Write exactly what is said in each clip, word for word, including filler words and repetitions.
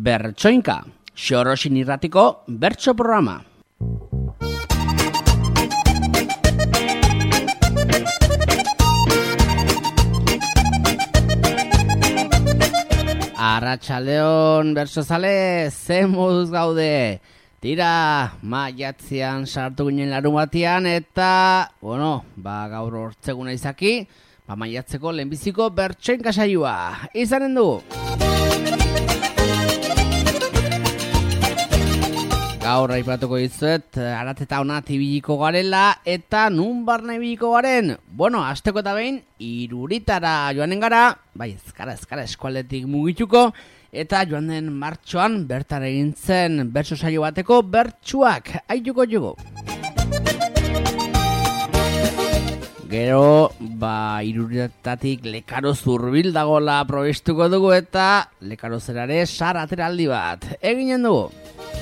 Bertsoinka, Xorosin irratiko bertso programa. Arratsaldeon bertsozale, ze moduz gaude? Tira, maiatzean sartu ginen larun batean eta, bueno, ba gaur hortzeguna izaki, ba maiatzeko lehenbiziko bertsoinka saioa. Izanen dugu. Gaur aipatuko dizuet, arat eta onat ibiliko garela eta nun barne ibiliko garen. Bueno, asteko eta behin, Iruritara joanen gara, bai ezkara ezkara eskualdetik mugituko, eta joan den martxoan bertan egin zen bertso saio bateko bertsuak aituko jugu. Gero, ba, Iruritatik Lekaro zurbil dagoela probestuko dugu eta Lekaro zerare sar ateraldi bat eginen dugu.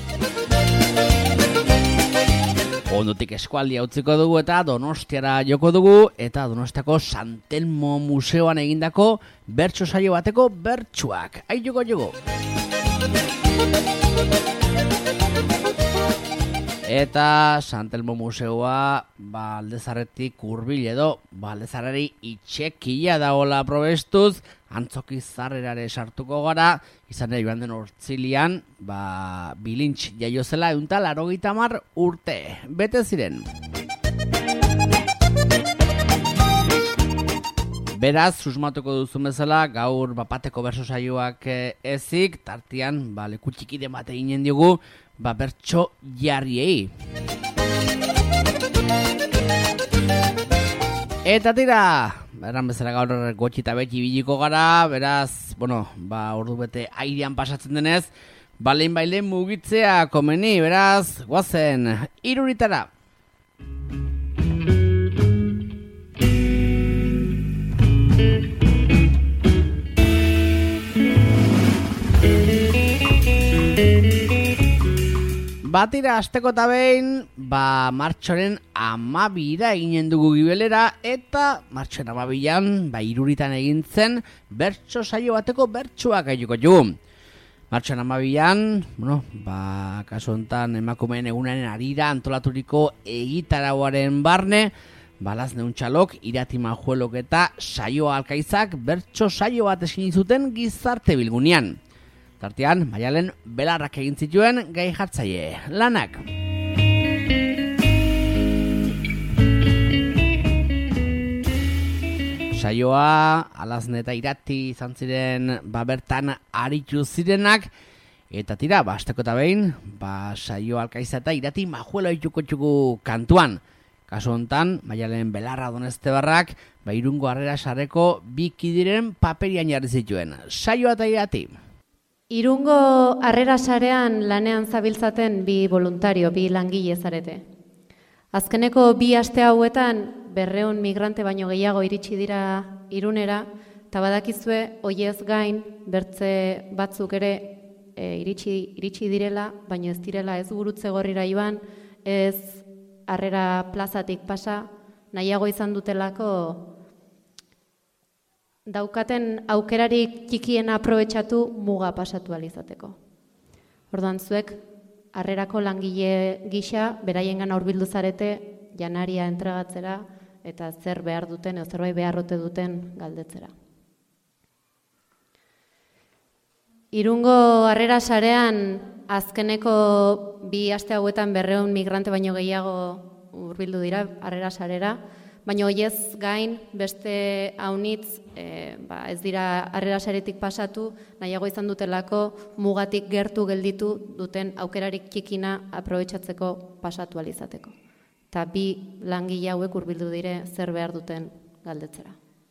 Ondotik eskualdia utziko dugu eta Donostiara joko dugu eta Donostiako San Telmo museoan egindako bertso saio bateko bertsuak aituko jugu. Eta San Telmo museoa ba, Aldezarretik hurbil edo ba, Aldezarrari itxekia dagoela probestuz, antzoki zarrerare sartuko gara, izan ere joan den hortzilian, ba, bilintx jaio zela eunta larogeita hamar urte, bete ziren. Beraz, susmatuko duzu bezala, gaur bapateko berso saioak ezik, tartian, ba, leku txikide bat eginen diogu, ba, bertso jarriei. Eta tira, eran bezala gaur gotxi eta beti biliko gara, beraz, bueno, ba, ordu bete airean pasatzen denez, balein bailen mugitzea komeni, beraz, guazen, Iruritara. Batira asteko eta behin, ba, martxoren amabira eginen dugu gibelera eta martxoren amabilan, ba, Iruritan egin zen bertso saio bateko bertsuak aituko jugu. Martxoren amabilan, bueno, ba, kasu honetan emakumeen egunaren arira antolaturiko egitarauaren barne, balaz neuntxalok, Irati Majuelok eta Saio Alkaizak bertso saio bat eskin zuten gizarte bilgunean. Tartean, Maialen belarrak egin zituen gai jartzaile lanak. Saioa, Alazne eta Irati izan ziren ba bertan aritu zirenak, eta tira, ba, asteko eta behin, ba, Saio Alkaiza eta Irati Majuelo ituko txuku kantuan. Kasu honetan, Maialen belarra Donestebarrak, ba, Irungo Harrera sareko bikidiren paperian jarri zituen. Saioa eta Irati. Irungo Harrera sarean lanean zabiltzaten bi voluntario, bi langile zarete. Azkeneko bi aste hauetan berreun migrante baino gehiago iritsi dira Irunera, eta badakizue hoiez gain bertze batzuk ere e, iritsi, iritsi direla, baino ez direla ez Gurutze Gorrira joan, ez Harrera plazatik pasa, nahiago izan dutelako daukaten aukerarik txikien aprobetxatu muga pasatu alizateko. Orduan zuek, Harrerako langile gisa, beraiengan hurbildu zarete, janaria entregatzera, eta zer behar duten, edo zerbait beharrote duten galdetzera. Irungo Harrera sarean, azkeneko bi aste hauetan berreun migrante baino gehiago hurbildu dira Harrera sarera, baina hoiez gain beste haunitz e, ba, ez dira Harrera saretik pasatu, nahiago izan dutelako mugatik gertu gelditu duten aukerarik txikina aprobetxatzeko pasatu alizateko. Eta bi langile hauek hurbildu dire zer behar duten galdetzera.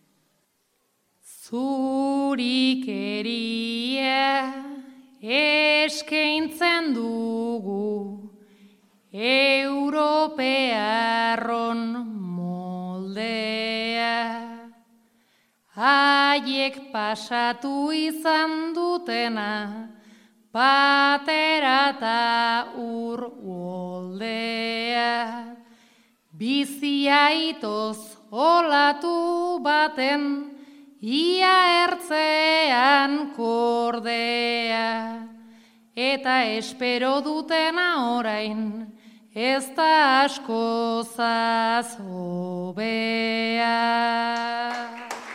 Zurikeria eskaintzen dugu Europearron moldea, haiek pasatu izan dutena, patera eta urwoldea, biziaitoz olatu baten, ia ertzean kordea, eta espero dutena orain, ez da askozaz hobea.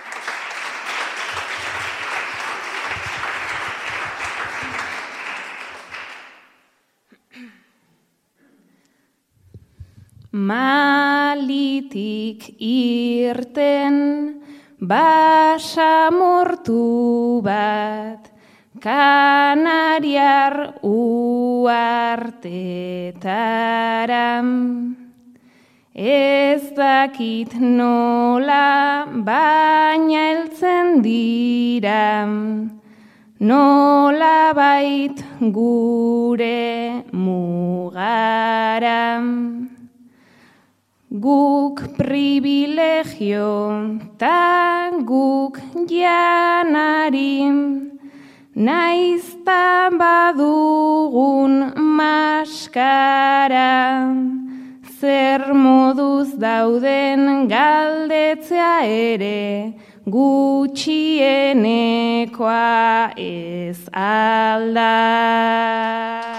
Malitik irten basamortu bat, Kanariar uartetaram. Ez dakit nola baina heltzen dira, nola bait gure mugaram. Guk privilegio ta guk janarim, naizta badugun maskara, zer moduz dauden galdetzea ere, gutxienekoa ez alda.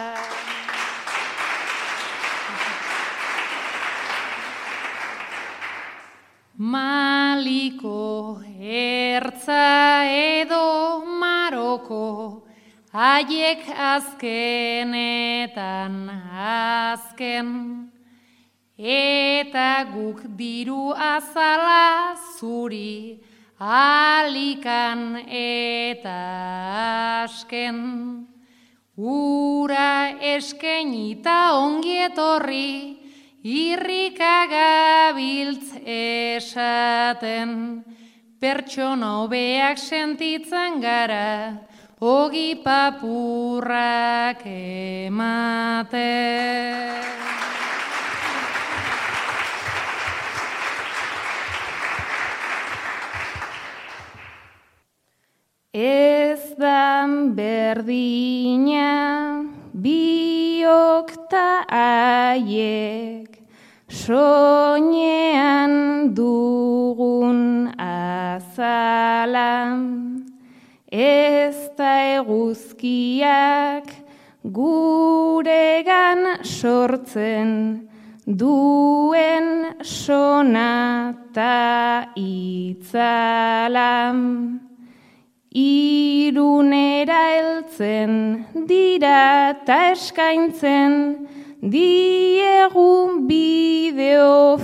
Maliko ertza edo Maroko, haiek azkenetan azken, eta guk diru azala zuri, alikan eta asken. Ura eskenita ongietorri, irrika gabiltz esaten, pertsona hobeak sentitzen gara, ogi papurrak ematen. Ez da berdina biok ta haiek, soinean dugun azala, ez da eguzkiak guregan sortzen duen sonata itzala. Irunera heltzen dira ta eskaintzen diegu bide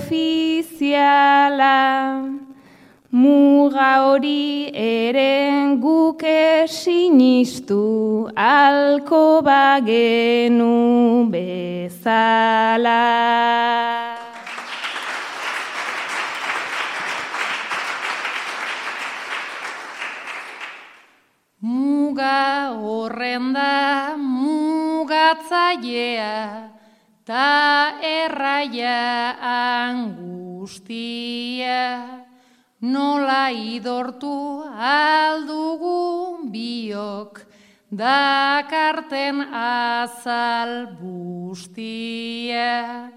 ofiziala. Muga hori ere guk sinistu alko bagenu bezala. Muga horren da mugatzailea, ta erraia angustia, nola idortu aldugu biok, dakarten azal bustia.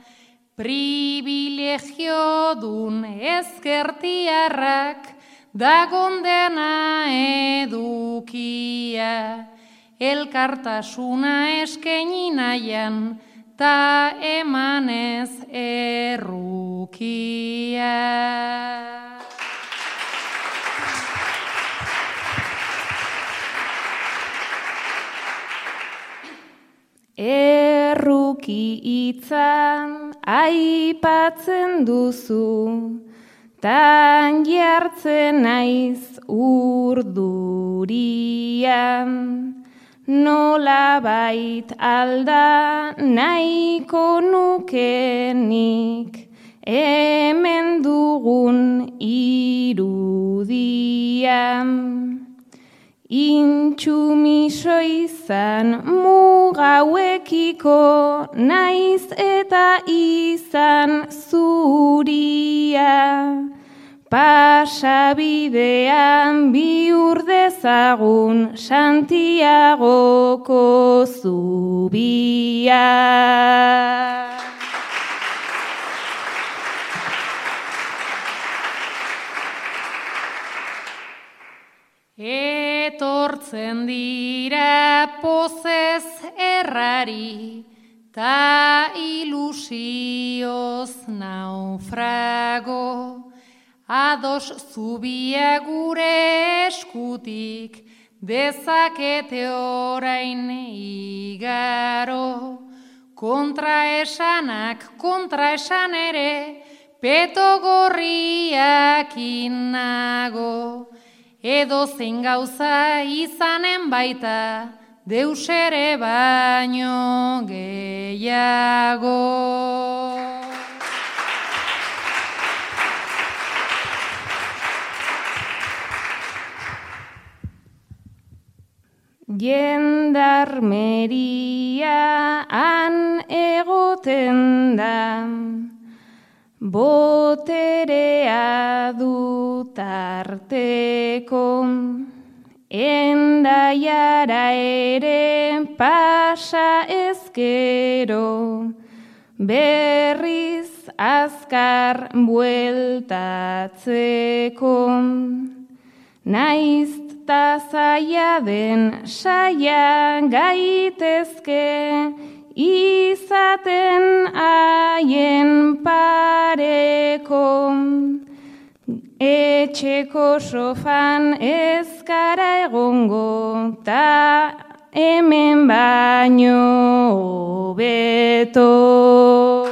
Privilegio dun ezkertiarrak, dagon dena edukia, elkartasuna eskaini nahian, ta emanez errukia. Erruki hitzan aipatzen duzu, tan jartzen naiz urdurian, nola bait alda nahiko nukenik, hemen dugun irudian. Intsumiso izan mugauekiko, naiz eta izan zuria. Pasabidean bihur dezagun Santiagoko zubia. Etortzen dira pozez errari, ta ilusioz naufrago, ados zubia gure eskutik, dezakete orain igaro, kontraesanak kontraesan ere, peto gorriak inago, edo zein gauza izanen baita, deus ere baino gehiago. Jendarmeria han egoten da, boterea dut arteko, endaiara ere pasa ezkero, berriz azkar bueltatzeko, naiz ta zaila den saia gaitezke, izaten haien pareko, etxeko sofan ez gara egongo, ta hemen baino hobeto.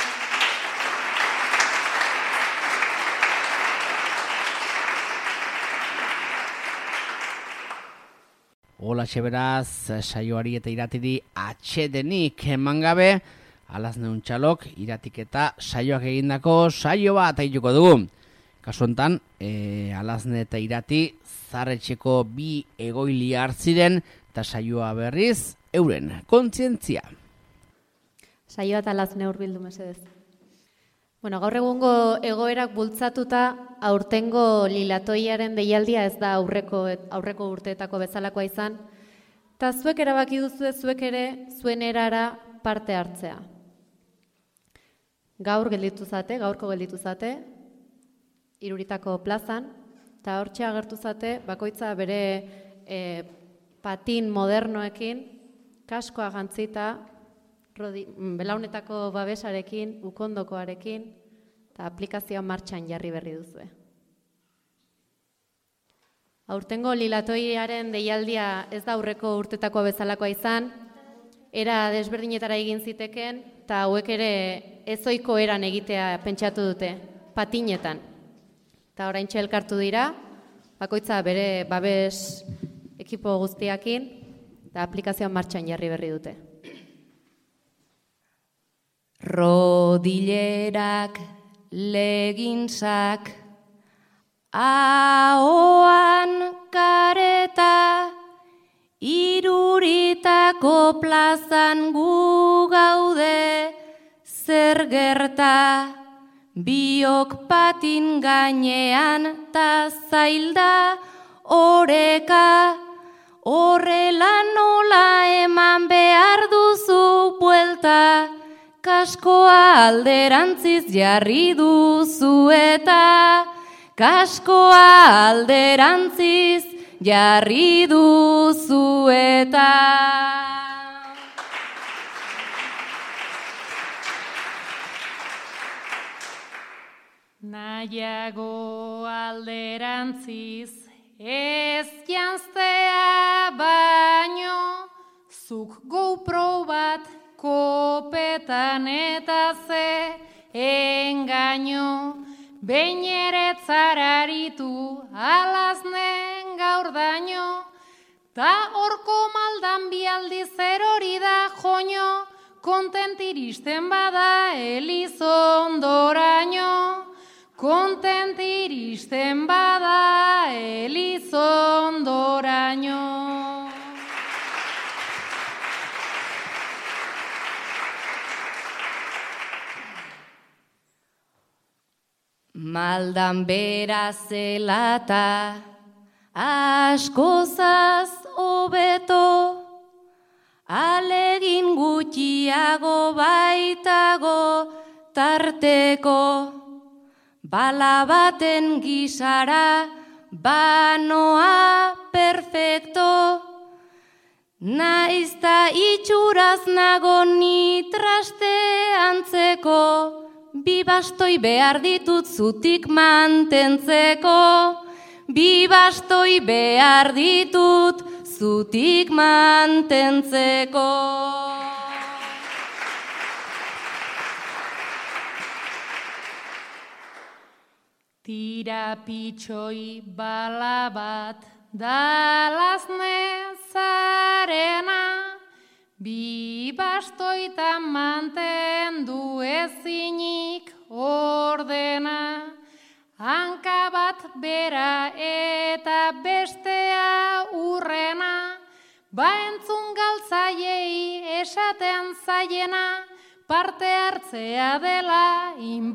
Hola beraz, saioari eta iratiri atsedenik eman gabe, alazneun txalok iratik eta saioak egindako saio bat aituko dugu. Kasu honetan, e, alazne eta irati zarretxeko bi egoili hartziren eta saioa berriz euren kontzientzia. Saioa eta alazne hurbildu mesedez. Bueno, gaur egungo egoerak bultzatuta aurtengo lilatoiaren deialdia ez da aurreko aurreko urteetako bezalakoa izan, eta zuek erabaki duzue zuek ere zuen erara parte hartzea. Gaur gelditu zate, gaurko gelditu zate, Iruritako plazan, eta hortxe agertu zate bakoitza bere e, patin modernoekin, kaskoa jantzita, Rodi, belaunetako babesarekin, ukondokoarekin, eta aplikazioa martxan jarri berri duzue. Aurtengo lilatoiaren deialdia ez da aurreko urtetakoa bezalakoa izan, era desberdinetara egin ziteken, eta hauek ere ezoiko eran egitea pentsatu dute, patinetan. Eta oraintxe elkartu dira, bakoitza bere babes ekipo guztiakin, eta aplikazioa martxan jarri berri dute. Rodilerak, legintzak, ahoan kareta, Iruritako plazan gu gaude, zer gerta, biok patin gainean ta zailda oreka, horrela nola eman behar duzu buelta, kaskoa alderantziz jarri duzu eta, kaskoa alderantziz jarri duzu eta. Nahiago alderantziz ez janztea baino, zuk GoPro bat kopetan eta ze engaino, behin ere zararitu alaznen gaur daño, ta horko maldan bialdi zer hori da joño, kontentiristen bada Elizondoraino, kontentiristen bada Elizondoraino. Maldan bera zelata, askozaz hobeto, alegin gutxiago baitago tarteko, bala baten gisara banoa perfecto, Naizta itxuraz nago ni traste antzeko, bi bastoi behar ditut zutik mantentzeko, bi bastoi behar ditut zutik mantentzeko. Tira pitxoi bala bat dalazne zarena, bi bastoita mantendu ezinik ordena, hanka bat bera eta bestea urrena, ba entzun galtzaiei esaten zaiena, parte hartzea dela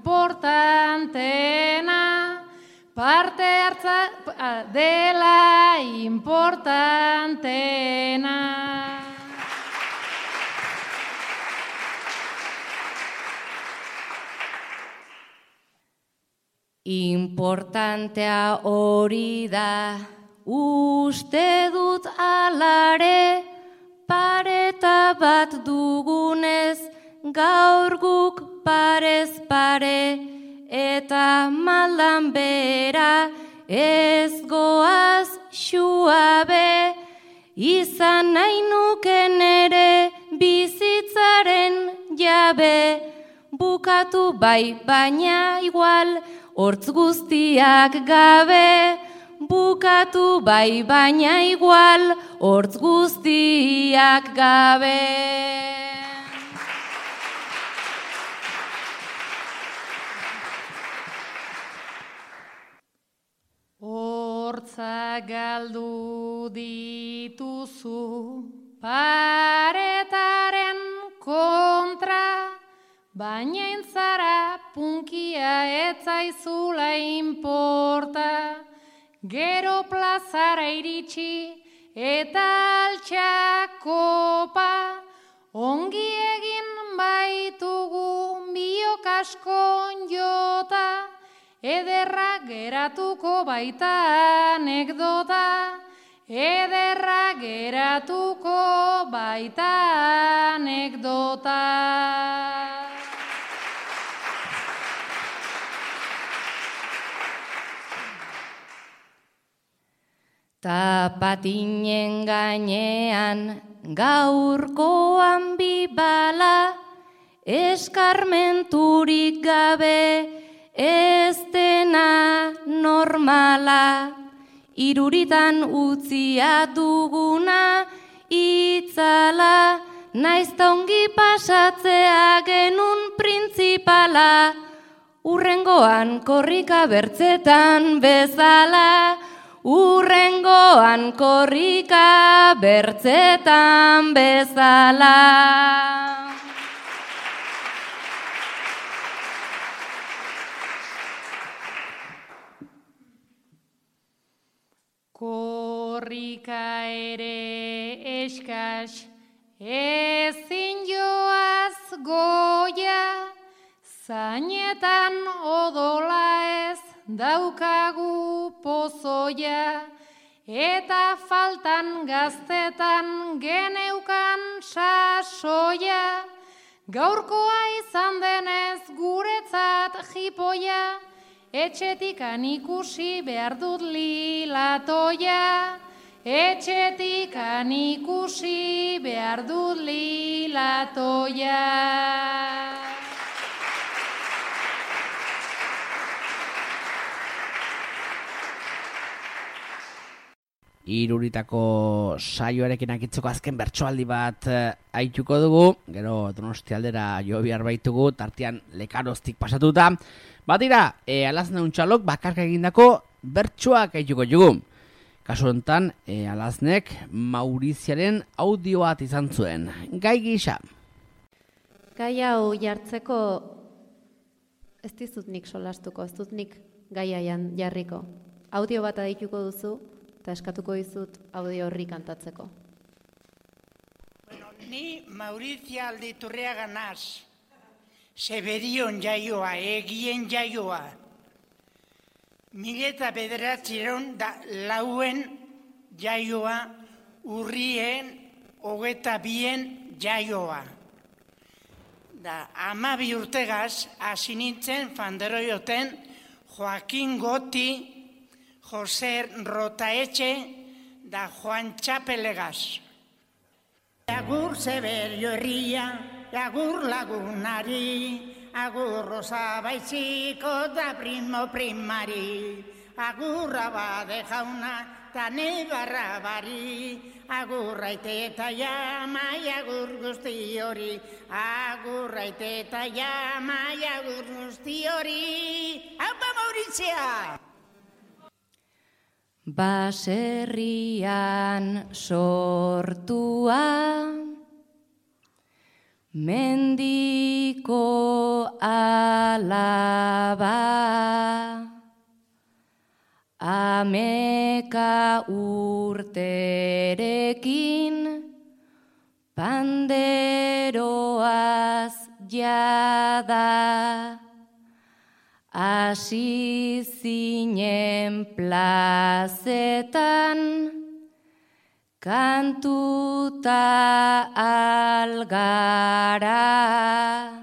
importantena, parte hartzea dela importantena. Importantea hori da, uste dut alare, pareta bat dugunez, gaur guk parez pare, eta maldan bera ez goaz xuabe, izan nahi nuken ere bizitzaren jabe, bukatu bai baina igual hortz guztiak gabe, bukatu bai baina igual hortz guztiak gabe. Hortza galdu dituzu paretaren kontra, baina intzara punkia etzaizula inporta, gero plazara iritsi eta altxakopa, ongi egin baitugu biok askon jota, ederra geratuko baita anekdota, ederra geratuko baita anekdota. Ta patinen gainean gaurkoan bibala, eskarmenturik gabe ez dena normala, iruritan utzia duguna itzala, naizta ongi pasatzea genun printzipala, urrengoan korrika bertzetan bezala, urrengoan korrika bertzetan bezala. Korrika ere eskas, ezin joaz goia, zainetan odola ez daukagu pozoia, eta faltan gaztetan geneukan sasoia, gaurkoa izan denez guretzat jipoia, etxetikan ikusi behar dut lilatoia, etxetikan ikusi behar dut lilatoia. Iruritako saioarekin akitzeko azken bertsoaldi bat aituko dugu, gero Donostia aldera jo behar baitugu, tartean Lekaroztik pasatuta. Batira, e, Alazne untxalok bakarka egindako bertsoak aituko dugu. Kasu honetan, e, Alaznek Mauriziaren audio bat izan zuen. Gai gisa. Gai hau jartzeko ez dizut nik solastuko, ez dut nik gaia jarriko. Audio bat adituko duzu, eta eskatuko dizut audio horri kantatzeko. Bueno, ni Maurizia Alditurriaga naz, Seberion jaioa, egien jaioa. Mila eta bederatziron da lauen jaioa urrien hogeta bien jaioa. Da, amabi urtegaz, hasi nintzen fanderoioten Joaquin Goti, Jose Rotaetxe, da Juan Txapelegaz. Agur Zeberio herria, agur lagunari, agur Rosa Baiziko da primo primari, agur Abade jauna, ta nebarra bari, agur Aite eta Jamai, agur guzti hori, agur Aite eta Jamai, agur guzti hori. Haupa Mauritzia! Baserrian sortua, mendiko alaba, ameka urterekin, panderoaz jada, hasi zinen plazetan, kantuta algara,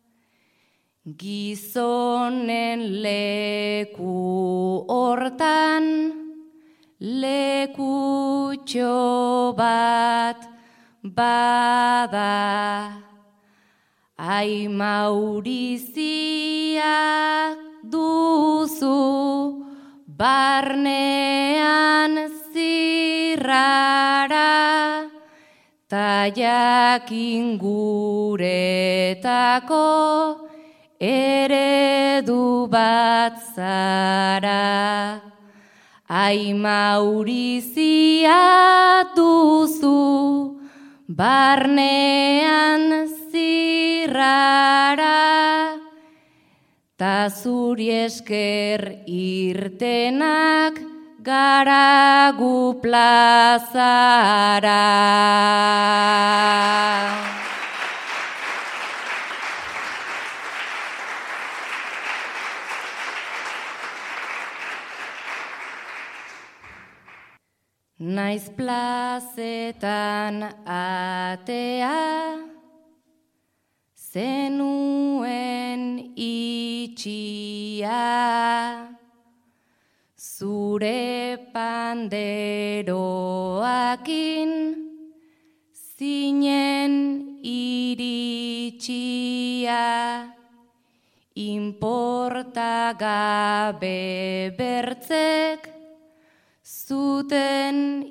gizonen leku hortan, lekutxo bat bada. Ai Mauriziak duzu barnean zirrara, ta jakin guretako eredu bat zara. Ai Maurizia duzu barnean zirrara, ta zuri esker irtenak garagu plazara. Naiz plazetan atea, zenuen itxia, zure panderoakin zinen iritxia, inporta gabe bertzek zuten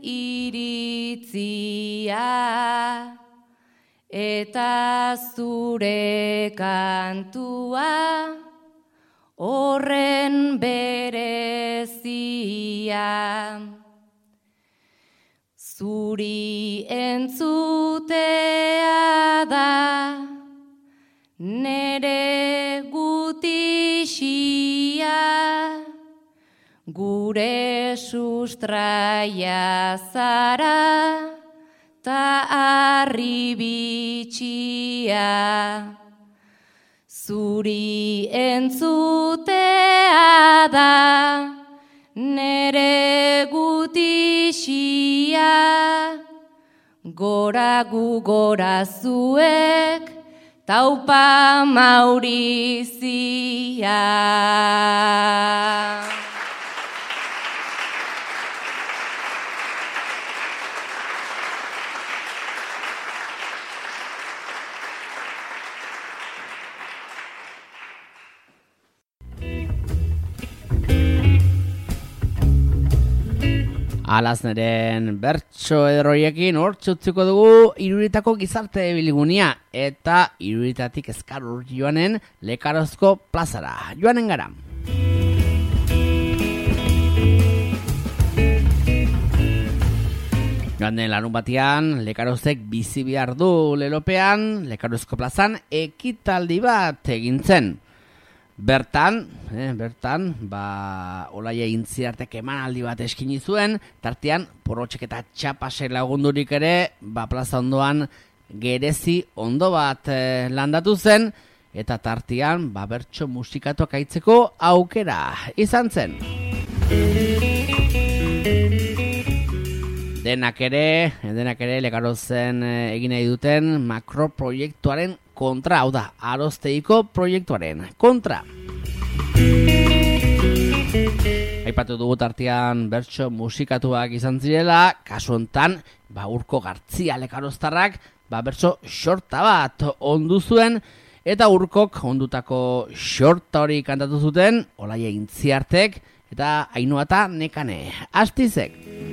iritzia, eta zure kantua horren berezia. Zuri entzutea da nere gutixia, gure sustraia zara ta arribitxia. Zuri entzutea da nere gutixia, gora gu gora zuek, taupa Maurizia. Alazneren bertso ederroiekin hortxe utziko dugu Iruritako gizarte biligunia eta Iruritatik Ezkarur joanen Lekarozko plazara. Joanen gara. Joan den larun batean, Lekarozek bizi behar du lelopean, Lekarozko plazan ekitaldi bat egin zen. Bertan, eh, bertan, ba, Olaia Intziartek emanaldi bat eskini zuen, tartean, porrotxek eta txapase lagundurik ere, ba, plaza ondoan gerezi ondo bat eh, landatu zen, eta tartean, ba, bertso musikatuak aitzeko aukera izan zen. denak ere, denak ere Lekarozen egin nahi duten makroproiektuaren kontra, hau da, Arosteiko proiektuaren kontra. Aipatu dugu tartean bertso musikatuak izan zirela, kasu hontan, ba Urko Gartzia lekaroztarrak, ba bertso xorta bat ondu zuen, eta Urkok ondutako xorta hori kantatu zuten, Olaia Intziartek, eta Ainhoa eta Nekane Astizek.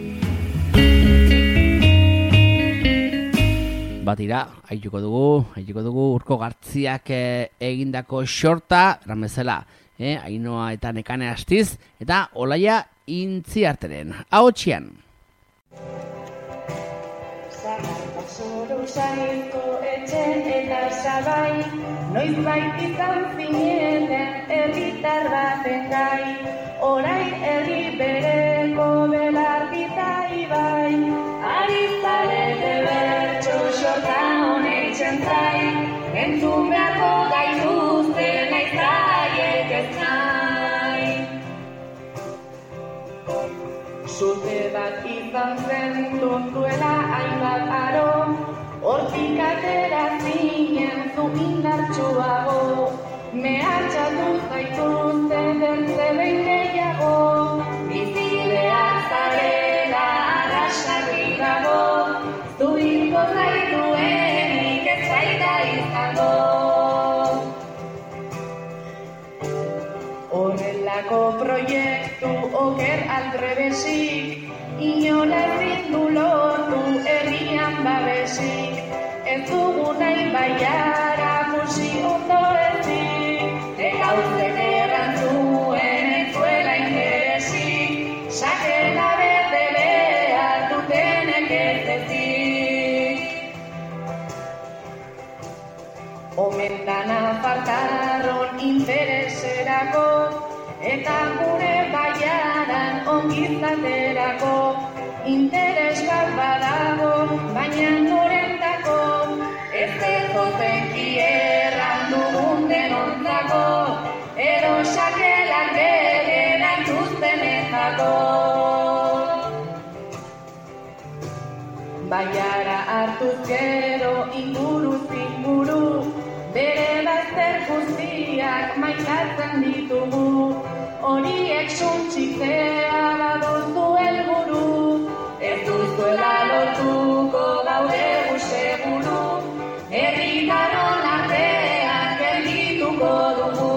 Batira, haituko dugu, haituko dugu Urko Gartziak e, egindako xorta, eran bezala, Eh, Ainhoa eta Nekane Astiz eta Olaia Intziarteren ahotsean. Zaharrak zoru zaiko etxen eta zabai, noizbait izan zineten herritar baten gai, orain herri bereko belardita ibai, ari zarete bertso xorta honetzen zai, entzun beharko gaituzte nahi zaiek ez nahi. Zute bat izan zen duzuela hainbat aro, hortik atera zinen zu indartsuago, mehatxatu zaituzte bertze behin gehiago, bizideak zarela arrasarri dago, zu hilko zaituenik ez zaita izango. Horrelako proiektu oker aldrebesik, inola ezin du lortu herrian babesik, ez dugu nahi baiara musi ondo ezik, ekauzek errantzuen ez zuela interesik, sakela bete behar dutenek ez ezik. Omen dana faltaron intereserako, eta gure baiaran ongizaterako, interes bat badago, baina norentako, ez ezozenki erran dugun denontzako, edo sakelak bere dituztenetako. Baiara hartuz gero inguruz inguru, bere bazter guztiak maitatzen ditugu, horiek suntxitzea baduzu helburu, ez duzuela lortuko gaudegu seguru, herritaron artean geldituko dugu.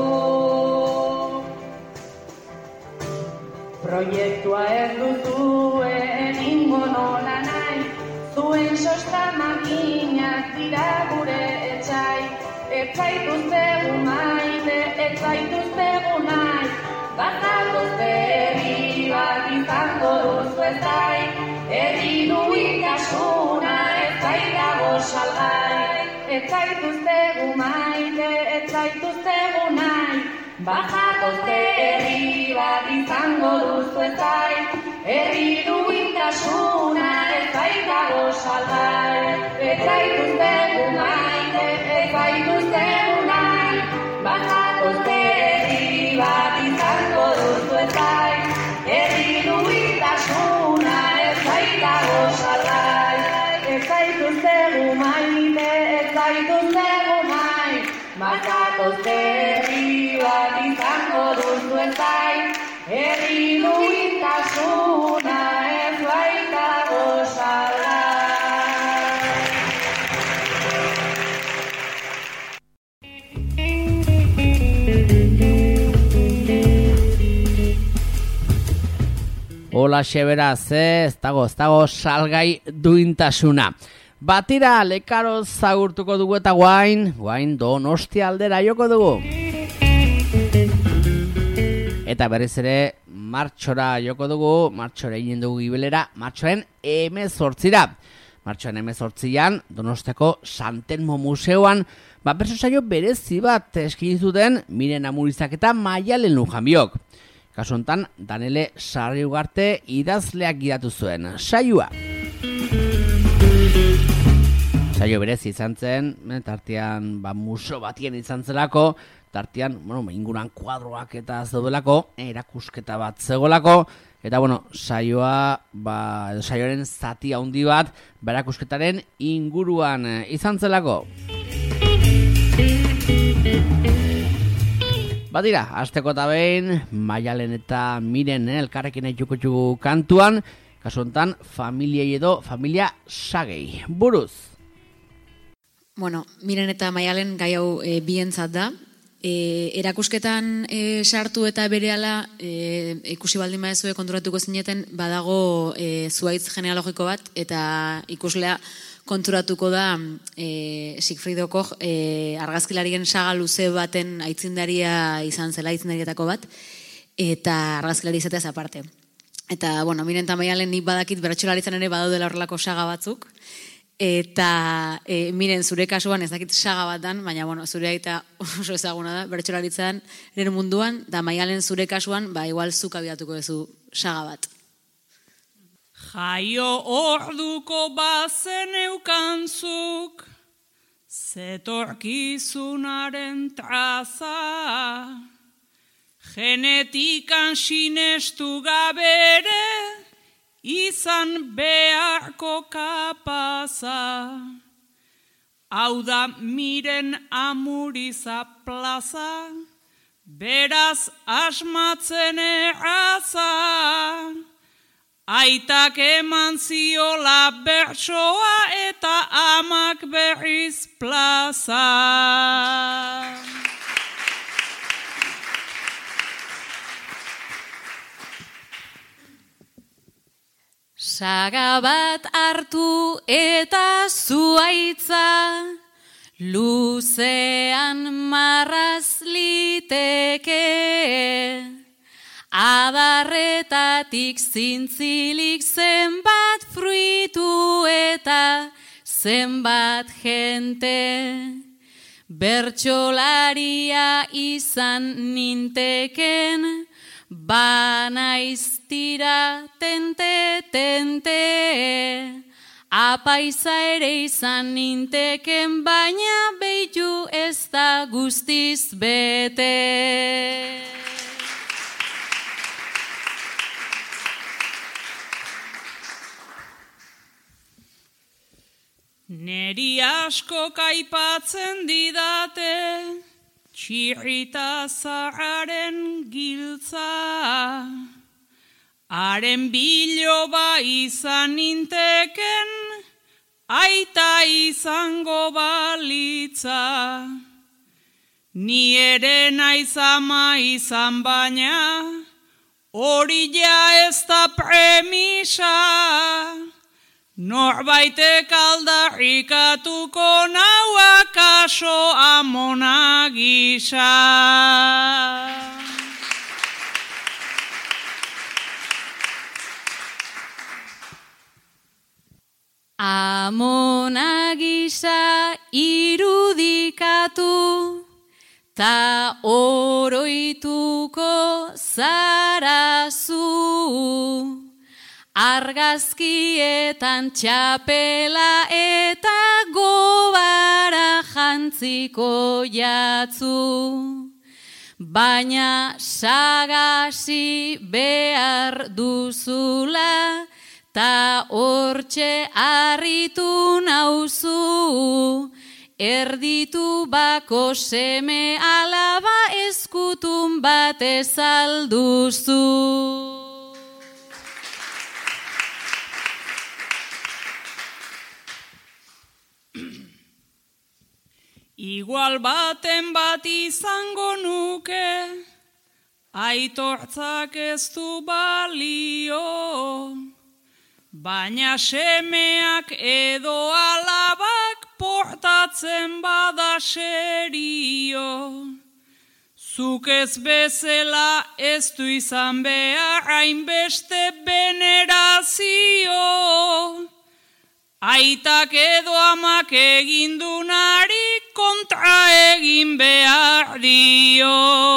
Proiektua ez duzuen ingo nola nahi, zuen sosta makinak dira gure etxai, ez zaituztegu maite, ez zaituztegu nahi, bazatuzte herri bat izango duzu ez zai, herri duintasuna ez zaitago salgai, ez zaituztegu maite, ez zaituztegu nahi, bazatuzte herri bat izango duzu ez zai, herri duintasuna ez zaitago salgai, ez zaituztegu maite, ez zaituztegu nahi, bazatuzte herri bat izango duzu ez zai, herri duintasuna ez zaitago salgai, ez zaituztegu maite, ez zaituztegu nahi, bazatuzte herri bat izango duzu ez zai, herri duintasuna ez zaitago salgai. Hola xeberaz, eh? ez dago, ez dago salgai duintasuna. Batira Lekaroz zagurtuko dugu eta guain, guain Donostia aldera joko dugu. Eta berriz ere martxora joko dugu, martxora egin dugu gibelera, martxoren hemezortzira. Martxoren hemezortzian, Donostiako Santelmo Museoan, ba berso saio berezi bat eskaini zuten Miren Amurizak eta Maialen Lujanbiok. Kasu hontan, Danele Sarri Ugarte idazleak gidatu zuen saioa. Saio berezi izan zen, tartean ba, museo batien izan zelako, tartean, bueno, inguruan kuadroak eta zeudelako, erakusketa bat zegoelako, Eta bueno, saioa, ba, saioaren zati handi bat berakusketaren inguruan izan zelako. Badira, hasteko eta behin, Maialen eta Miren elkarrekin eitxuko kantuan, kasu honetan, familiei edo familia sagei. Buruz. Bueno, Miren eta Maialen gai hau e, bientzat da. E, erakusketan e, sartu eta berehala e, ikusi baldin badezue konturatuko zineten badago e, zuhaitz genealogiko bat eta ikuslea konturatuko da e, Sigfrido Koch e, argazkilarien saga luze baten aitzindaria izan zela, aitzindarietako bat, eta argazkilari izateaz aparte. Eta, bueno, Miren eta Maialen nik badakit bertsolaritzan ere badaudela horrelako saga batzuk, eta e, Miren zure kasuan ez dakit saga bat dan, baina bueno, zure aita oso ezaguna da, bertsolaritzan eren munduan, da Maialen zure kasuan, ba igual zuk abiatuko duzu saga bat. Jaio orduko bazen eukantzuk, zetorkizunaren traza, genetikan sinestu gabere, izan beharko kapaza. Hau da Miren Amuriza plaza, beraz asmatzen erraza. Aitak eman ziola bertsoa eta amak berriz plaza. Saga bat hartu eta zuaitza, luzean marraz liteke. Adarretatik zintzilik zenbat fruitu eta zenbat jente. Bertsolaria izan ninteken, banaiz tira tente tente. Apaiza ere izan ninteken, baina beitu ez da guztiz bete. Neri asko kaipatzen didate, txirrita zaharren giltza. Haren biloba izan ninteken, aita izango balitza. Ni ere naiz ama izan baina, hori ja ez da premisa. Norbaitek aldarrikatuko nau akaso amona gisa. Amona gisa irudikatu, ta oroituko zarazu. Argazkietan txapela eta gobara jantziko jatzu. Baina sagasi behar duzula, ta hortxe harritu nauzu. Erditu bako seme alaba eskutun batez alduzu. Igual baten bat izango nuke, aitortzak ez du balio. Baina semeak edo alabak portatzen bada serio. Zuk ez bezala ez du izan behar hainbeste venerazio. Aitak edo amak egindunari kontra egin behar dio.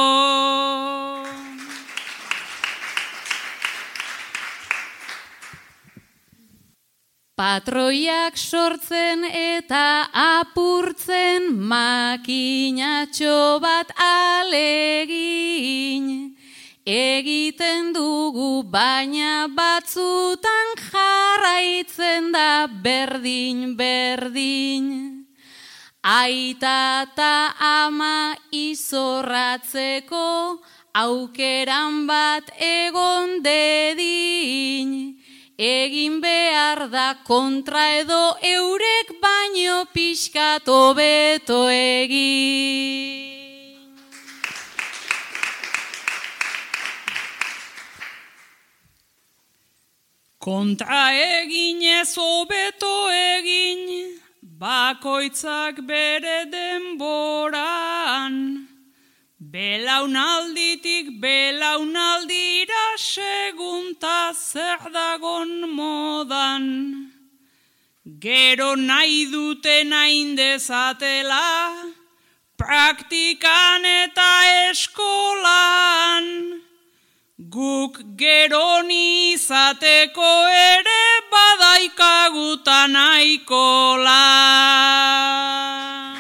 Patroiak sortzen eta apurtzen makinatxo bat alegin. egiten dugu, baina batzutan jarraitzen da berdin berdin. Aita eta ama izorratzeko aukeran bat egon dedin. Egin behar da kontra edo eurek baino pixkat hobeto egin. Kontra egin ez hobeto egin, bakoitzak bere denboran. Belaunalditik belaunaldira segunta zer dagon modan. Gero nahi duten hain dezatela, praktikan eta eskolan. Guk geroni izateko ere badaikaguta nahiko lan.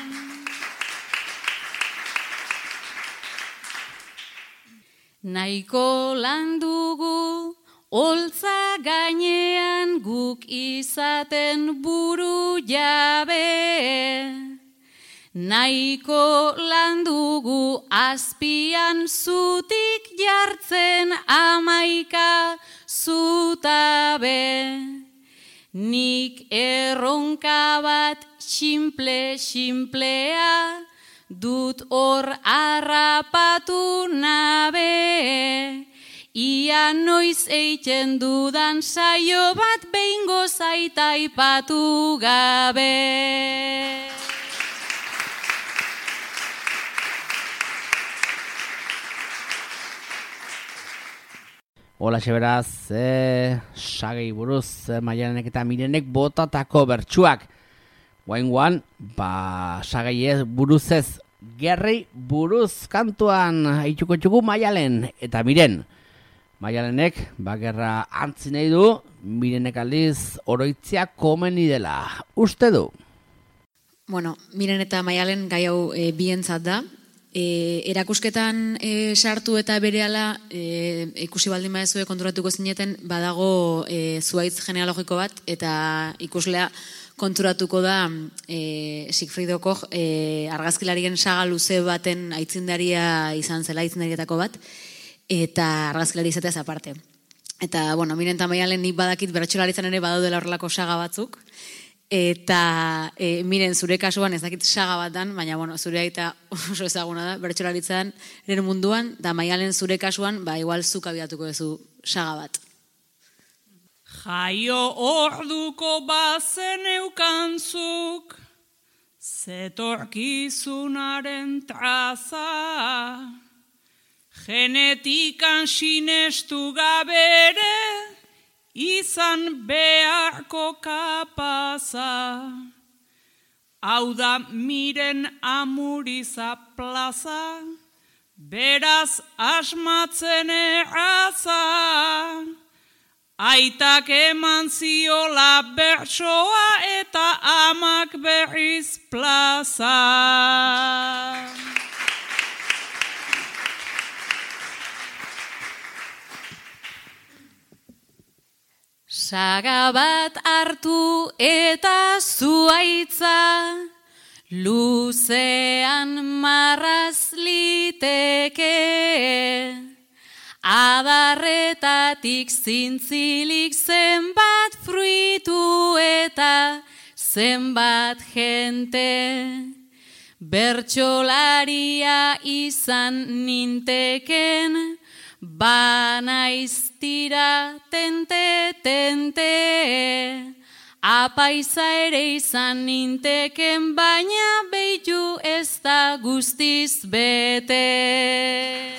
Nahiko lan dugu, holtza gainean guk izaten buru jabe. Nahiko lan dugu, azpian zutik jartzen amaika zutabe. Nik erronka bat xinple-xinplea, dut hor harrapatu nabe. Ia noiz eiten dudan saio bat behingo zaita aipatu gabe. Hola, beraz, e, sagei buruz, e, Maialenek eta Mirenek botatako bertsuak. Guaingoan, ba, sagei ez buruz ez, gerri buruz kantuan haituko txugu Maialen eta Miren. Maialenek, ba, gerra antzi nahi du, Mirenek aldiz oroitzia komeni dela. Uste du? Bueno, Miren eta Maialen gai hau e, bientzat da. E, erakusketan e, sartu eta berehala e, ikusi baldin baduzue konturatuko zineten badago e, zuhaitz genealogiko bat eta ikuslea konturatuko da e, Sigfrido Koch e, argazkilarien saga luze baten aitzindaria izan zela, aitzindarietako bat, eta argazkilari izateaz aparte. Eta, bueno, Miren eta Maialen nik badakit bertsolaritzan ere badaudela horrelako saga batzuk, eta e, Miren zure kasuan ez dakit saga bat dan, baina bueno, zure aita oso ezaguna da, bertsolaritzan eren munduan, da Maialen zure kasuan, ba igual zuk abiatuko duzu saga bat. Jaio orduko bazen eukantzuk, zetorkizunaren traza, genetikan sinestu gabere, izan beharko kapaza. Hau da Miren Amuriza plaza, beraz asmatzen erraza. Aitak eman ziola bertsoa eta amak berriz plaza. Saga bat hartu eta zuaitza, luzean marraz liteke. Adarretatik zintzilik zenbat fruitu eta zenbat jente. Bertsolaria izan ninteken, banaiz tira tente tente. Apaiza ere izan ninteken, baina beitu ez da guztiz bete.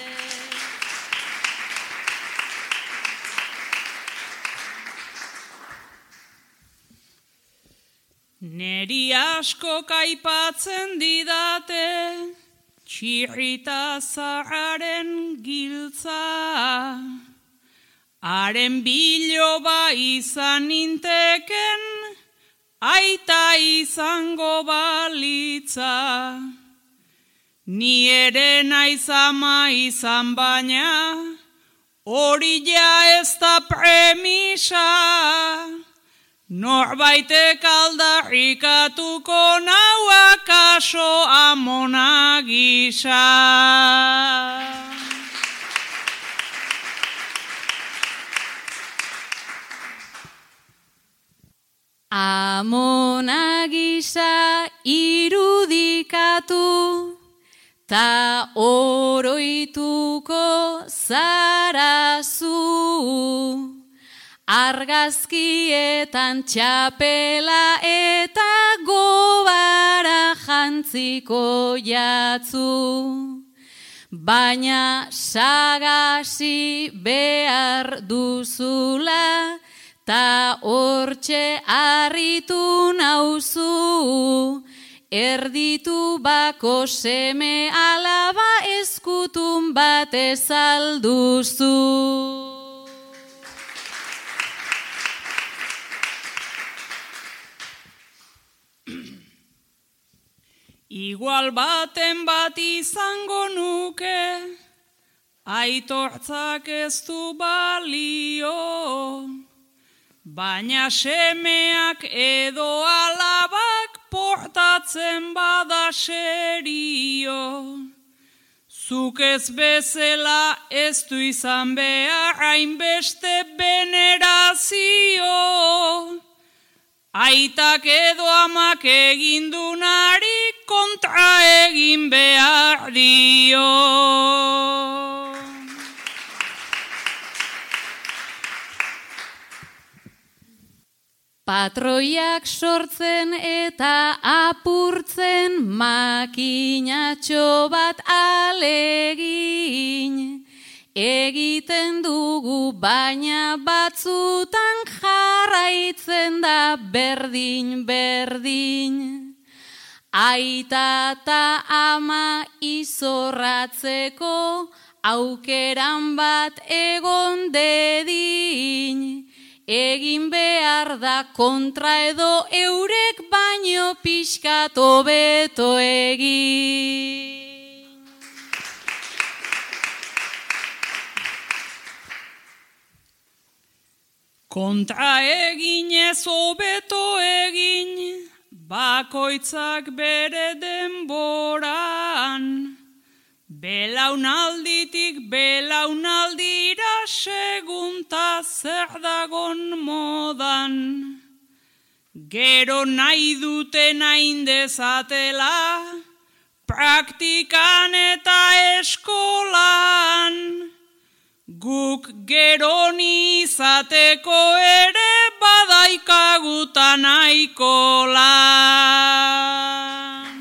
Neri asko kaipatzen didate, txirrita zaharren giltza. Haren biloba izan ninteken, aita izango balitza. Ni ere naiz ama izan baina, hori ja ez da premisa, norbaitek aldarrikatuko nau akaso amona gisa. Amona gisa irudikatu, ta oroituko zarazu, argazkietan txapela eta gobara jantziko jatzu, baina sagasi behar duzula, ta hortxe harritu nauzu, erditu bako seme alaba eskutun batez alduzu. Igual baten bat izango nuke, aitortzak ez du balio, baina semeak edo alabak portatzen bada serio. Zuk ez bezala ez du izan behar hainbeste venerazio. Aitak edo amak egindunari kontra egin behar dio. Patroiak sortzen eta apurtzen makinatxo bat alegin, egiten dugu baina batzutan jarraitzen da berdin berdin. Aita eta ama izorratzeko aukeran bat egon dedin, egin behar da kontra edo eurek baino pixkat hobeto egin. Kontra egin ez hobeto egin, bakoitzak bere denboran. Belaunalditik belaunaldira segunta zer dagon modan. Gero nahi duten hain dezatela, praktikan eta eskolan. Guk geroni izateko ere badaikaguta nahiko lan.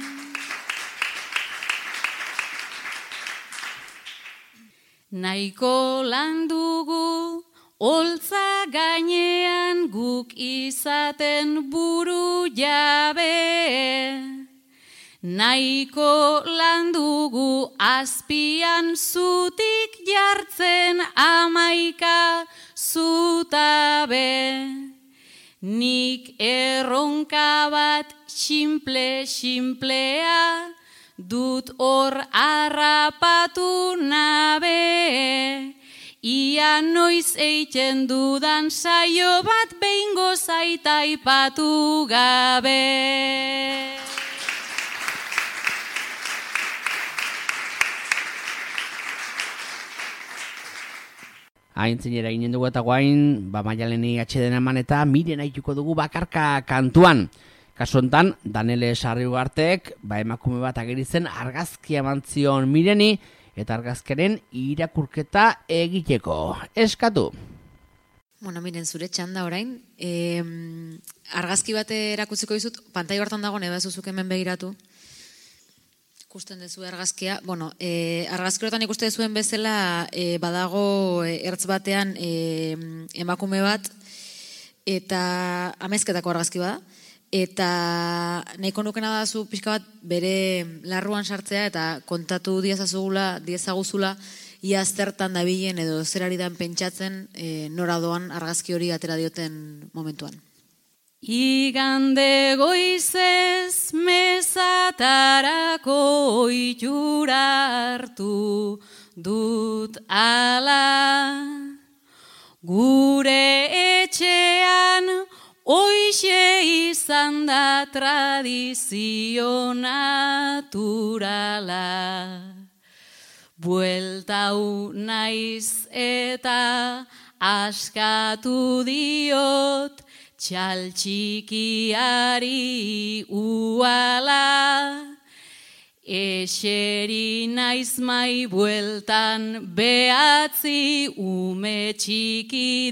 Nahiko lan dugu, holtza gainean guk izaten buru jabe. Nahiko lan dugu azpian zutik jartzen amaika zutabe. Nik erronka bat simple-simplea dut hor harrapatu nabe. Ia noiz eiten dudan saio bat behingo zaita aipatu gabe. Aintzinera ginen dugu eta guain, ba Maialeni atxeden eman eta miren aituko dugu bakarka kantuan. Kasu hontan, Danele Sarriugartek, ba emakume bat ageritzen argazkia mantzion Mireni eta argazkaren irakurketa egiteko. Eskatu. Bueno, miren, zure txanda orain, e, argazki bat erakutziko dizut, pantai hortan dago, neba zuzuk hemen begiratu. Ikusten dezu argazkia, bueno, e, argazki hortan ikusten dezuen bezala e, badago ertz batean e, emakume bat eta amezketako argazki bada, eta nahiko nukena da zu pixka bat bere larruan sartzea eta kontatu diezazugula, diezaguzula ia zertan dabilen edo zerari dan pentsatzen e, nora doan argazki hori atera dioten momentuan. Igande goizez mesatarako ohitura hartu dut ala. Gure etxean hoixe izan da tradizio naturala. Bueltau naiz eta askatu diot txaltxikiari uala. Eseri naiz mai bueltan behatzi ume txiki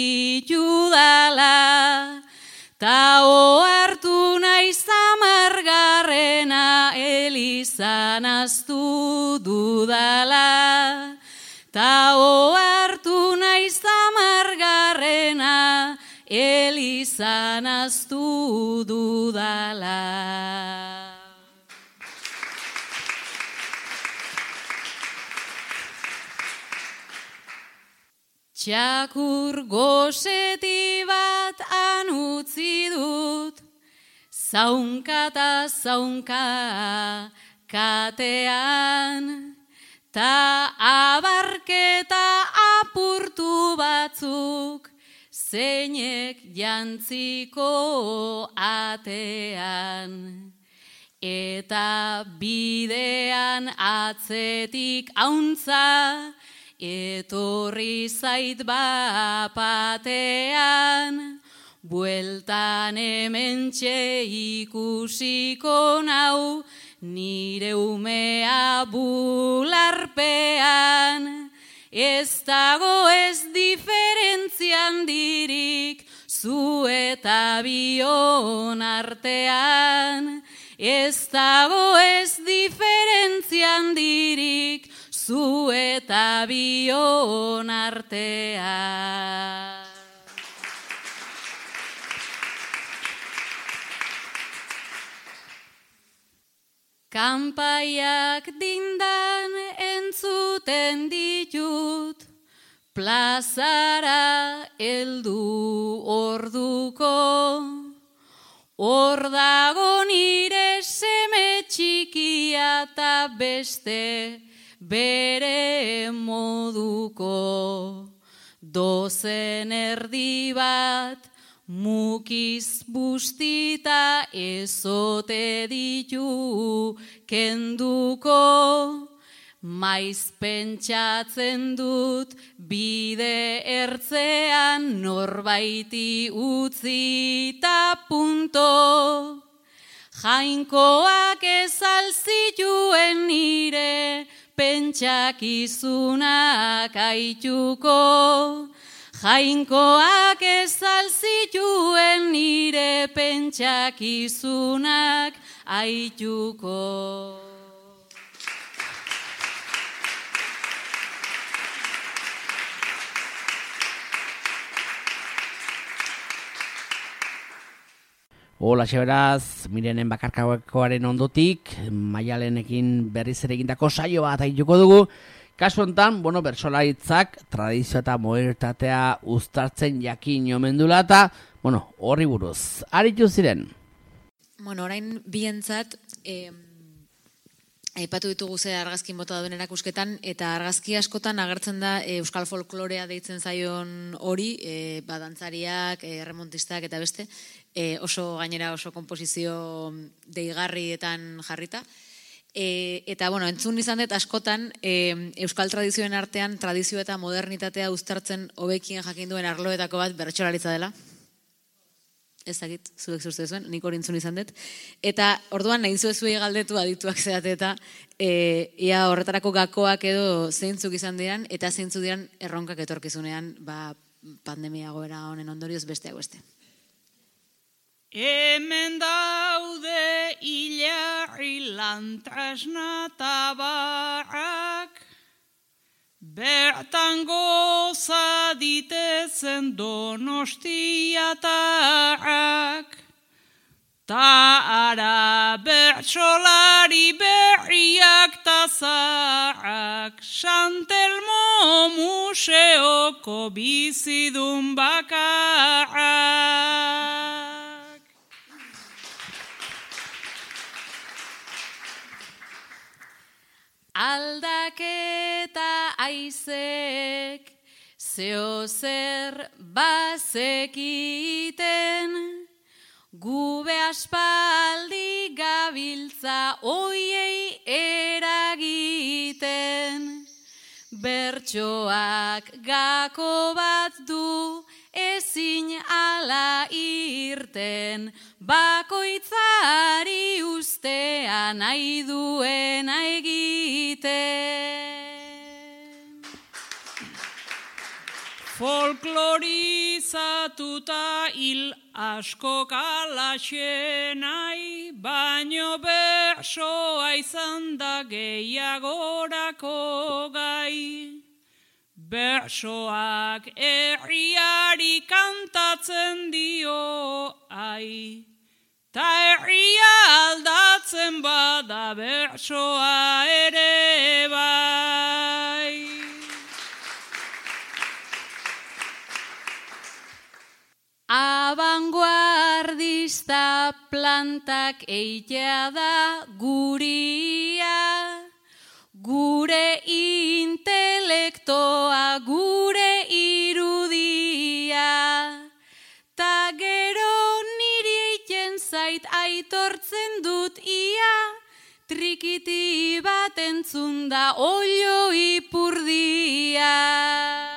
ditudala. Ta ohartu naiz amargarrena elizan aztu dudala. Ta ohartu naiz amargarrena elizan aztu dudala. Txakur goseti bat anutzi dut, zaunka eta zaunka katean, ta abarketa apurtu batzuk, zeinek jantziko atean. Eta bidean atzetik hauntza, etorri zait bapatean, bueltan hementxe ikusiko nau, nire umea bularpean. Ez dago ez diferentzia handirik, zu eta bion artean. Ez dago ez diferentzia handirik, zu eta bion artean. Kanpaiak dindan entzuten ditut, plazara heldu orduko. Hor dago nire seme txikia ta beste bere moduko. Dozen erdi bat mukiz bustita ezote ditu kenduko. Maiz pentsatzen dut bide ertzean norbaiti utzi ta punto. Jainkoak ez alzituen nire pentsakizunak aituko. Jainkoak ez alzituen nire pentsakizunak aituko. Hola, beraz, Mirenen bakarkakoaren ondotik, Maialenekin berriz ere egindako saio bat aituko dugu. Kasu honetan, bueno, bertsolaritzak tradizio eta modernitatea uztartzen jakin omendula eta, bueno, horri buruz. Aritu ziren? Bueno, orain bientzat, eh, aipatu ditugu ze argazki mota duen erakusketan, eta argazki askotan agertzen da e, euskal folklorea deitzen zaion hori, e, badantzariak, e, remontistak eta beste, e, oso gainera oso konposizio deigarrietan jarrita. E, eta, bueno, entzun izan dut askotan e, euskal tradizioen artean tradizio eta modernitatea uztartzen hobekien jakin duen arloetako bat bertsolaritza dela. Ezagit, zuek zuzte zuen, nik hori entzun izan dut. Eta orduan nahi zuezuei galdetu adituak zerate eta e, ia horretarako gakoak edo zeintzuk izan diran, eta zeintzuk diran erronkak etorkizunean ba, pandemia goera honen ondorioz besteak beste. Hemen daude hilarri lantrasna tabarrak, bertan goza ditezen donostiatarrak, ta ara bertsolari berriak ta zaharrak, Santelmo museoko bizidun bakarrak. aldaketa aizek, zeo zer bazekiten, gube aspaldi gabiltza oiei eragiten. Bertsoak gako bat du ezin ala irten, bakoitzari ustea nahi duena egiten. Folklorizatuta hil asko kalaxe nahi, baino bersoa izan da gehiagorako gai. Bersoak herriari kantatzen dio ai, ta herria aldatzen bada bersoa ere bai. Abanguardista plantak eitea da guria, gure intelektoa, gure irudia. Ta gero niri eiten zait aitortzen dut ia, trikiti bat entzun da olio ipurdia.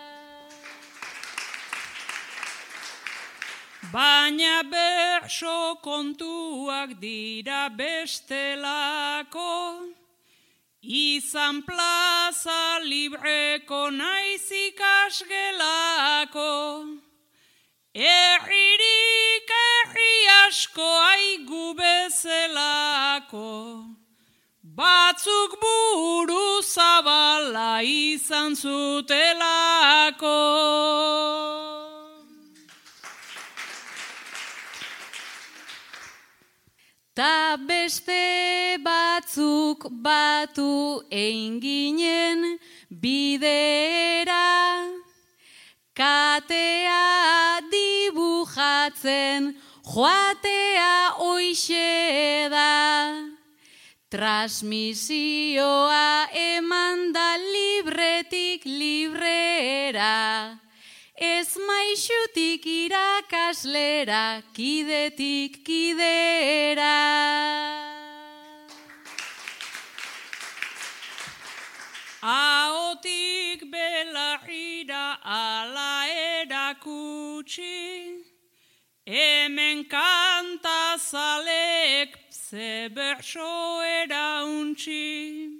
Baina berso kontuak dira bestelako, izan plaza libreko naiz ikasgelako. Herririk herri asko aigu bezalako, batzuk buru zabala izan zutelako. Ta beste batzuk batu egin ginen bidera, katea dibujatzen joatea hoixe da. Transmisioa eman da libretik librera, ez maixutik irakaslera, kidetik kidera. Ahotik belarrira ala erakutsi, hemen kanta zalek ze berso erauntzi.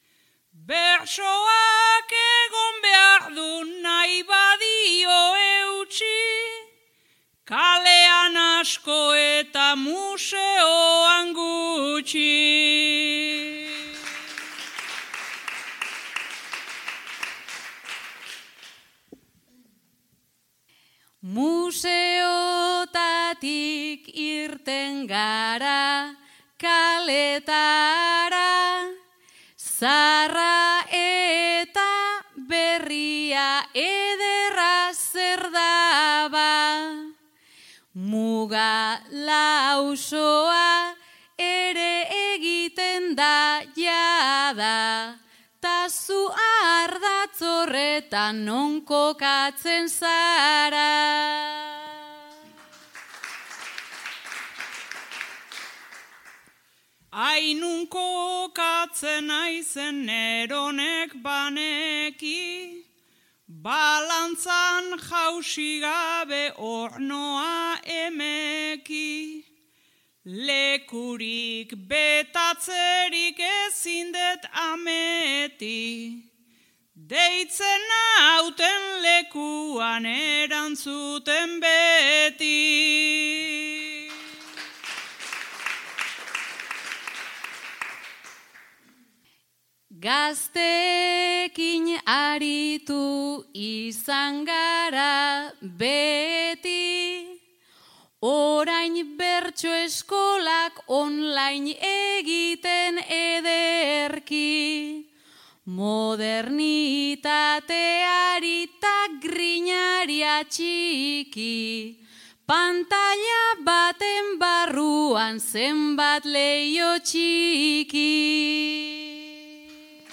Bersoak egon behar du nahi badio eutxi, kalean asko eta museoan gutxi. Museotatik irten gara kaletara, zarra eta berria ederra zer daba. Muga lausoa ere egiten da jada, ta zu ardatzorretan non kokatzen zara. Ainun kokatzen aizen neronek baneki, balantzan jausi gabe ornoa emeki. Lekurik betatzerik ezin det ameti, deitzen nauten lekuan erantzuten beti. Gaztekin aritu izan gara beti, orain bertso eskolak online egiten ederki. Modernitateari ta grinari atxiki, pantalla baten barruan zenbat leio txiki.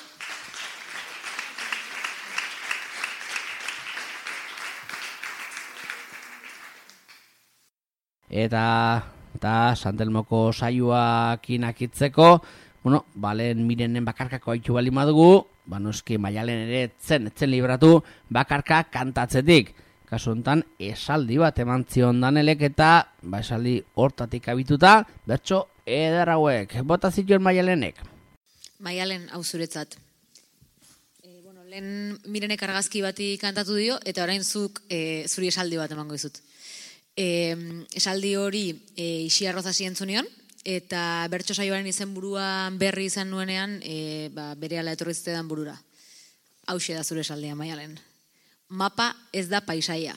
eta eta Santelmoko saioak inakitzeko, bueno, balen Mirenen bakarkako haitu bali madugu, ba noski Maialen ere etzen, etzen libratu bakarka kantatzetik. Kasu honetan, esaldi bat eman zion Danelek eta ba, esaldi hortatik abituta, bertso eder hauek. Bota zituen Maialenek. Maialen, hau zuretzat. E, bueno, lehen Mirenek argazki bati kantatu dio, eta orain zuk e, zuri esaldi bat emango dizut. E, esaldi hori e, Ixi Arrozasi entzunion, eta bertso saioaren izenburuan berri izan nuenean, e, ba, berehala etorri zitedan burura. Hauxe da zure esaldia, Maialen. Mapa ez da paisaia.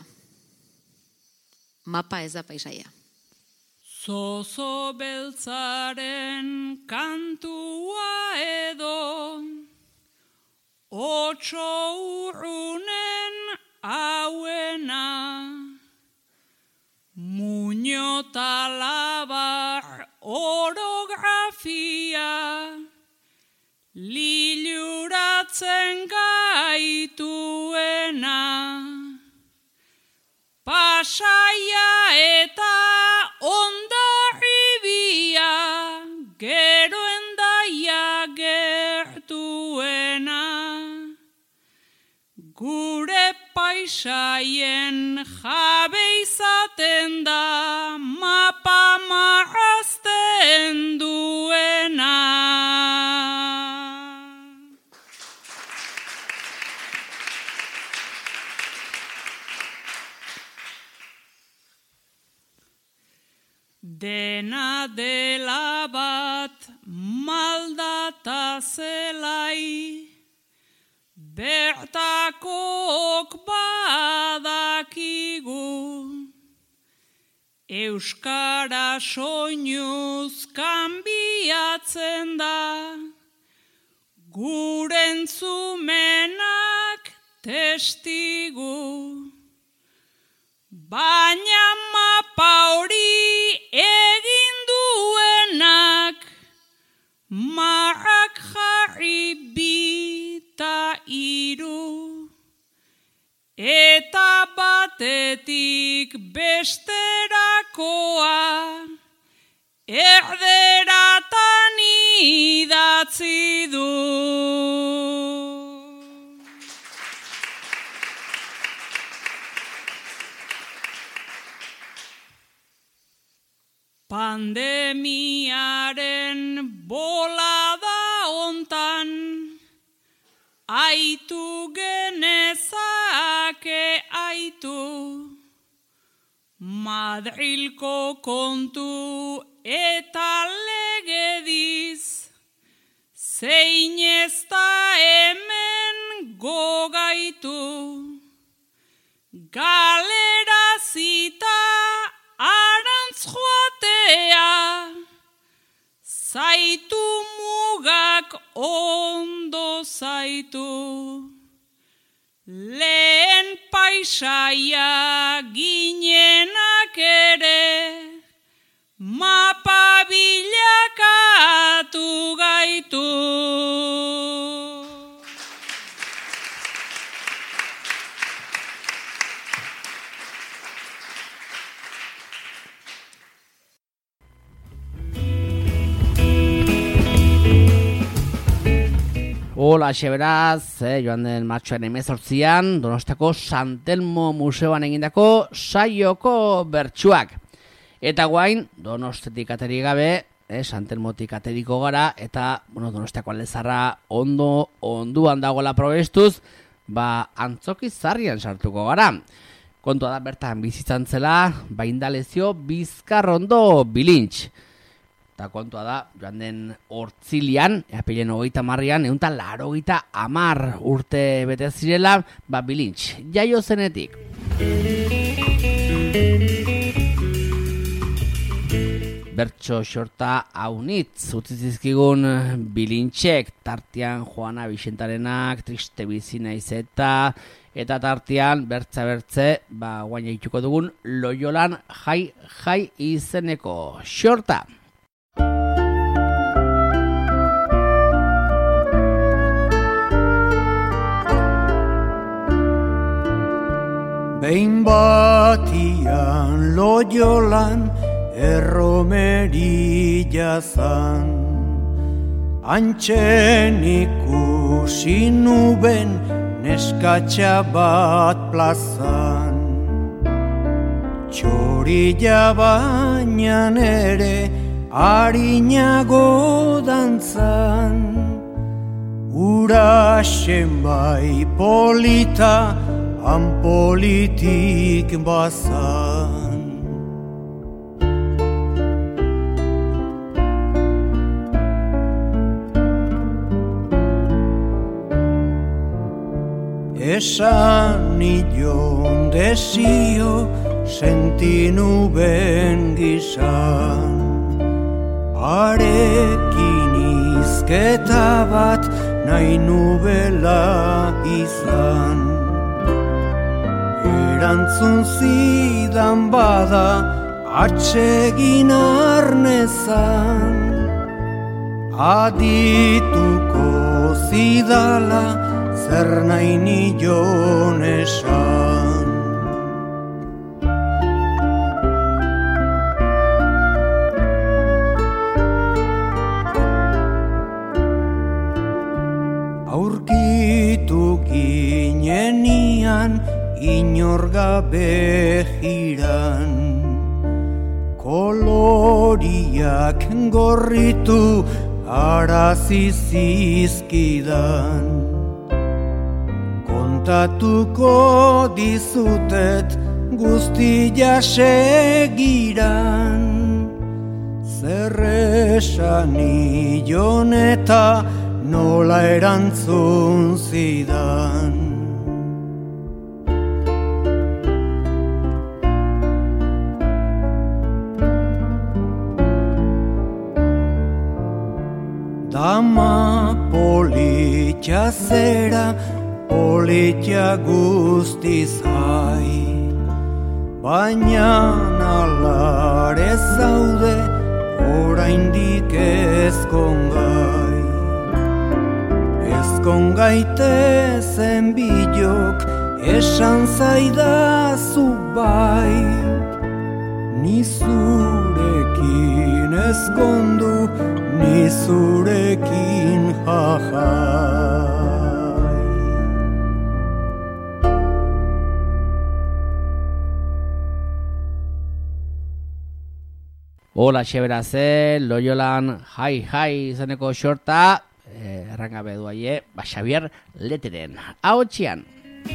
Mapa ez da paisaia. Zozo beltzaren kantua edo, otso urrunen hauena, Muño talabar orografia, liluratzen gaituena, pasaia eta ondarribia, gero endaia gertuena, gure paisaien jabe izaten da, mapa marrazten duena. Dena dela bat maldata zelai, bertakok badakigu, euskara soinuz kanbiatzen da, guren zumenak testigu, baina mapa hori egin duenak, marrak jarri bita iru, eta batetik besterakoa, erderatan idatzi du. Pandemiaren bolada hontan, aitu genezake aitu, Madrilko kontu eta legediz, zein ez da hemen gogaitu, galera zita arantz joatea, zaitu mugak ondo zaitu, lehen paisaia ginenak ere, mapa bilakatu gaitu. Hola, beraz, eh, joan den martxoaren hemezortzian, Donostako Santelmo Museoan egindako saioko bertsuak. Eta guain, Donostetik ateri gabe, eh, Santelmotik ateriko gara, eta bueno, Donostiako aldezarra ondo, onduan dagoela probestuz, ba, Antzoki Zarrian sartuko gara. Kontua da bertan bizitzan zela, Baindalezio Bizkarrondo Bilintx. Eta kontua da, joan den hortzilian, eapilen hogeita marrian, egun eta laro hogeita amar urte bete zirela, ba Bilintx, jaio zenetik. Bertso xorta haunitz, utzi zizkigun Bilintxek, tartean Joana Bixentarenak, Triste bizi naiz eta, eta tartean, bertza-bertze, ba, guain jaituko dugun, Loiolan jai jai izeneko xorta. Behin batian Loiolan erromerilla zan, antxen ikusi nuben neskatxa bat plazan. Txorilla bainan ere harinago dantzan, uraxen bai polita, han politik bazan. Esan nion desio sentinu ben gizan, arekin izketa bat nahi nubela izan. Erantzun zidan bada atsegin arnezan, adituko zidala zer nahi nion esan. Aurkitu ginenian inor gabe jiran, koloriak gorritu arazi zizkidan. Kontatuko dizutet guztia segiran, zer esan nion eta nola erantzun zidan. Dama politia zera, politia guztiz hai, baina alare zaude oraindik ezkongai. Ezkongaitezen bilok esan zaidazu bai, ni zurekin ezkondu, ni zurekin jajai. Hola, xeberaze, Loiolan jai jai izeneko xorta, eh, errangabe du aie, ba, Xabier Leteren. Hau txian.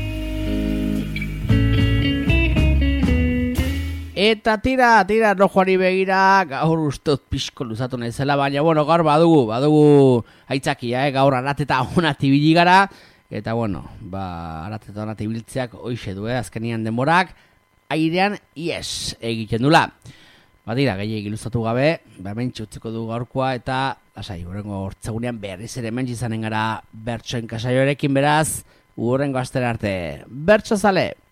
Eta tira, tira, rojoari begira, gaur ustot pixko luzatu naizela, baina, bueno, gaur badugu, badugu aitzakia, eh? Gaur arateta honat ibili gara, eta, bueno, ba, arateta honat ibiltzeak hoixe du, eh? Azkenian denborak, airean ies egiten dula. Ba, tira, gehiagik luzatu gabe, ba, mentxe utziko du gaurkoa, eta, lasai, horrengo hortzegunean berriz ere mentxe izanen gara bertsoen kasaioarekin, beraz, horrengo astera arte, bertso zale!